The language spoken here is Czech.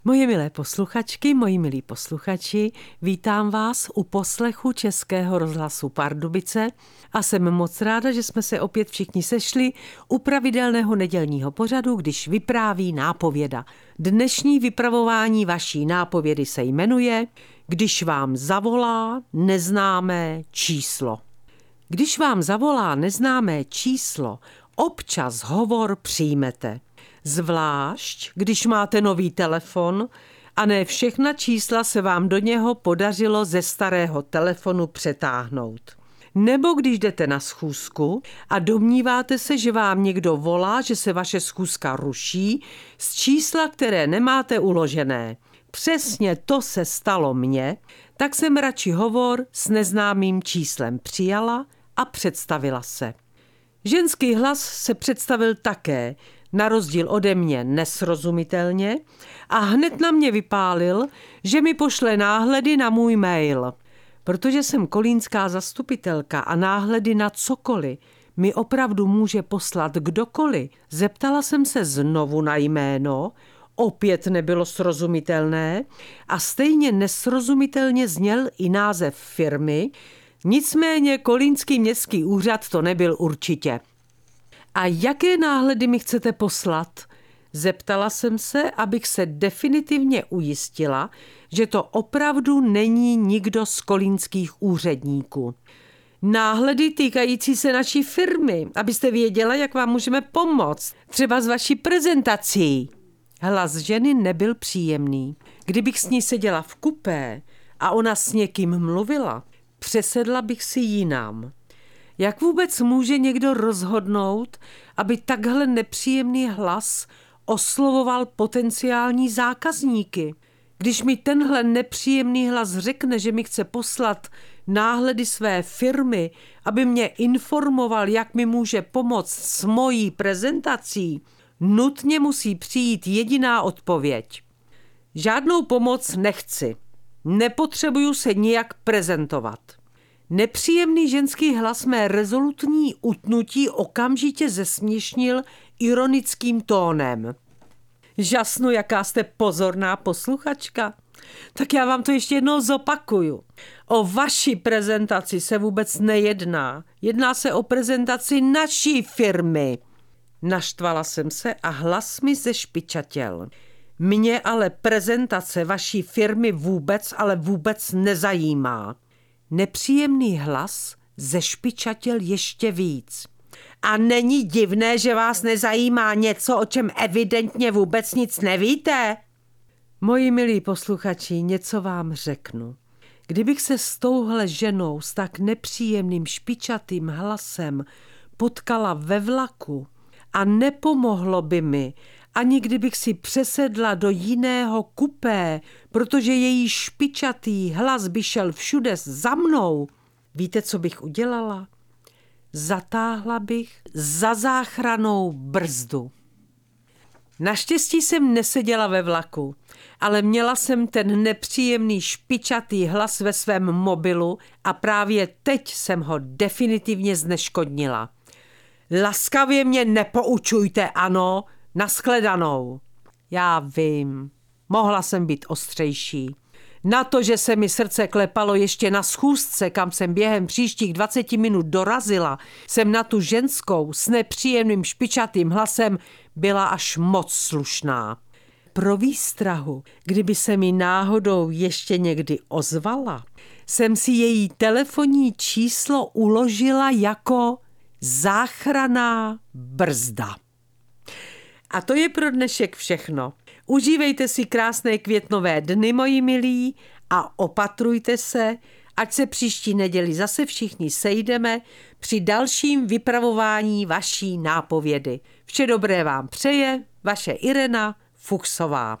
Moje milé posluchačky, moji milí posluchači, vítám vás u poslechu Českého rozhlasu Pardubice a jsem moc ráda, že jsme se opět všichni sešli u pravidelného nedělního pořadu, když vypráví nápověda. Dnešní vypravování vaší nápovědy se jmenuje Když vám zavolá neznámé číslo. Když vám zavolá neznámé číslo, občas hovor přijmete. Zvlášť, když máte nový telefon a ne všechna čísla se vám do něho podařilo ze starého telefonu přetáhnout. Nebo když jdete na schůzku a domníváte se, že vám někdo volá, že se vaše schůzka ruší z čísla, které nemáte uložené. Přesně to se stalo mně, tak jsem radši hovor s neznámým číslem přijala a představila se. Ženský hlas se představil také, na rozdíl ode mě nesrozumitelně, a hned na mě vypálil, že mi pošle náhledy na můj mail. Protože jsem kolínská zastupitelka a náhledy na cokoliv mi opravdu může poslat kdokoliv, zeptala jsem se znovu na jméno, opět nebylo srozumitelné a stejně nesrozumitelně zněl i název firmy, nicméně kolínský městský úřad to nebyl určitě. A jaké náhledy mi chcete poslat? Zeptala jsem se, abych se definitivně ujistila, že to opravdu není nikdo z kolínských úředníků. Náhledy týkající se naší firmy, abyste věděla, jak vám můžeme pomoct, třeba s vaší prezentací. Hlas ženy nebyl příjemný. Kdybych s ní seděla v kupé a ona s někým mluvila, přesedla bych si jinam. Jak vůbec může někdo rozhodnout, aby takhle nepříjemný hlas oslovoval potenciální zákazníky? Když mi tenhle nepříjemný hlas řekne, že mi chce poslat náhledy své firmy, aby mě informoval, jak mi může pomoct s mojí prezentací, nutně musí přijít jediná odpověď. Žádnou pomoc nechci. Nepotřebuju se nijak prezentovat. Nepříjemný ženský hlas mé rezolutní utnutí okamžitě zesměšnil ironickým tónem. Žasnu, jaká jste pozorná posluchačka. Tak já vám to ještě jednou zopakuju. O vaši prezentaci se vůbec nejedná. Jedná se o prezentaci naší firmy. Naštvala jsem se a hlas mi zešpičatěl. Mě ale prezentace vaší firmy vůbec nezajímá. Nepříjemný hlas zešpičatěl ještě víc. A není divné, že vás nezajímá něco, o čem evidentně vůbec nic nevíte? Moji milí posluchači, něco vám řeknu. Kdybych se s touhle ženou s tak nepříjemným špičatým hlasem potkala ve vlaku a nepomohlo by mi, ani kdybych si přesedla do jiného kupé, protože její špičatý hlas by šel všude za mnou. Víte, co bych udělala? Zatáhla bych za záchrannou brzdu. Naštěstí jsem neseděla ve vlaku, ale měla jsem ten nepříjemný špičatý hlas ve svém mobilu a právě teď jsem ho definitivně zneškodnila. Laskavě mě nepoučujte, ano, nashledanou. Já vím, mohla jsem být ostřejší. Na to, že se mi srdce klepalo ještě na schůzce, kam jsem během příštích 20 minut dorazila, jsem na tu ženskou s nepříjemným špičatým hlasem byla až moc slušná. Pro výstrahu, kdyby se mi náhodou ještě někdy ozvala, jsem si její telefonní číslo uložila jako záchranná brzda. A to je pro dnešek všechno. Užívejte si krásné květnové dny, moji milí, a opatrujte se, ať se příští neděli zase všichni sejdeme při dalším vypravování vaší nápovědy. Vše dobré vám přeje vaše Irena Fuchsová.